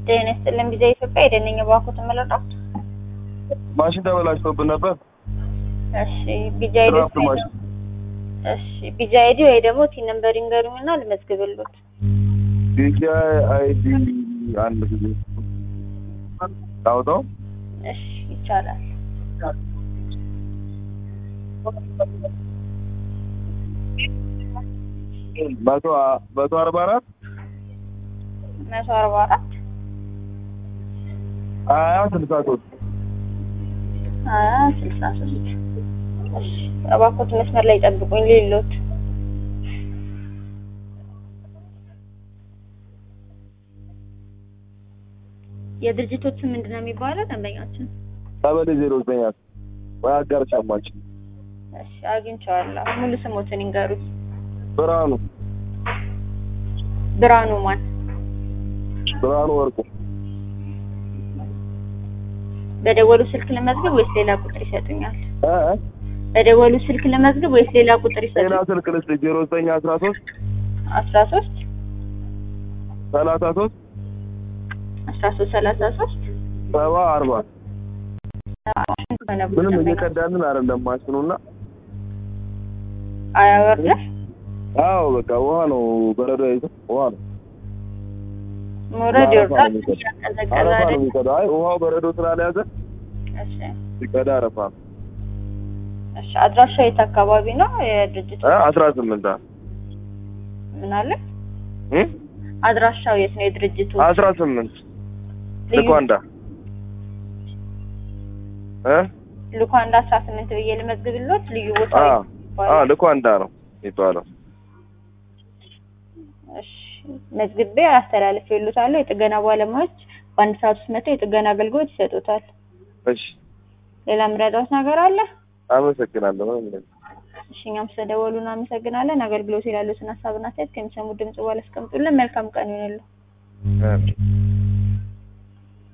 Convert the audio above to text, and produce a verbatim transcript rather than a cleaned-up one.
ጤና ይስጥልኝ ቢዛ ኢትዮጵያ የደነኛ ባንኩ ተመለጣው ማሽን ተበላሽቶብን ነበር። እሺ ቢዛ አይዲ እሺ ቢዛ አይዲ ወይ ደግሞ ቲ ነምበር ይንገሩኝና ልመዝግብልዎት። ቢዛ አይዲ አንድ ጊዜ ታውጣው። እሺ ይቻላል። መቶ መቶ አርባ አራት መቶ አርባ አራት ሀያ ስልሳ ሶስት ሀያ ስልሳ ሶስት እሺ እባክዎት መስመር ላይ ጠብቁኝ ልልዎት። የድርጅቶቹ ምንድነው የሚባለው ደንበኛችን? ቀበሌ ዜሮ ዘጠኝ ወይ አጋር ጫማች። እሺ አግኝቼዋለሁ። ሙሉ ስሞትን ይንገሩኝ። ብርሃኑ ብርሃኑ ማን? ብርሃኑ ወርቁ። በደወሉ ስልክ ለመዝገብ ወይስ ሌላ ቁጥር ይሰጡኛል? እ በደወሉ ስልክ ለመዝገብ ወይስ ሌላ ቁጥር ይሰጡኛል? ሌላ ስልክ ልስጥ ዜሮ ዘጠኝ አስራ ሶስት አስራ ሶስት ሰላሳ ሶስት አስራ ሶስት ሰላሳ ሶስት ሰባ አርባ ምንም እየቀዳልን አይደለም ማሽኑና አያወርደ አዎ በቃ ውሃ ነው በረዶ ይዘ ውሃ ነው ሞረድ ይወርዳል ያቀዘቀዘ አይ ውሃው በረዶ ስላልያዘ እሺ ይቀዳ አረፋ። እሺ አድራሻው የት አካባቢ ነው የድርጅቱ? አስራ ስምንት ምን አለ እ አድራሻው የት ነው የድርጅቱ? አስራ ስምንት ልኳንዳ እ ልኳንዳ አስራ ስምንት ብዬ ልመዝግብልዎት። ልዩ ቦታ አዎ ልኳንዳ ነው ይባላል። እሺ መዝግቤ አስተላልፌልዎታለሁ። የጥገና ባለሙያዎች በአንድ ሰዓት ውስጥ መጥተው የጥገና አገልግሎት ይሰጡታል። እሺ ሌላ ምረዳዎት ነገር አለ? አመሰግናለሁ። እሺ እኛም ስለደወሉን አመሰግናለን። አገልግሎት ይላሉትን ሀሳብና አስተያየት ከሚሰሙ ድምጽ በኋላ አስቀምጡልን። መልካም ቀን ይሁንልዎ።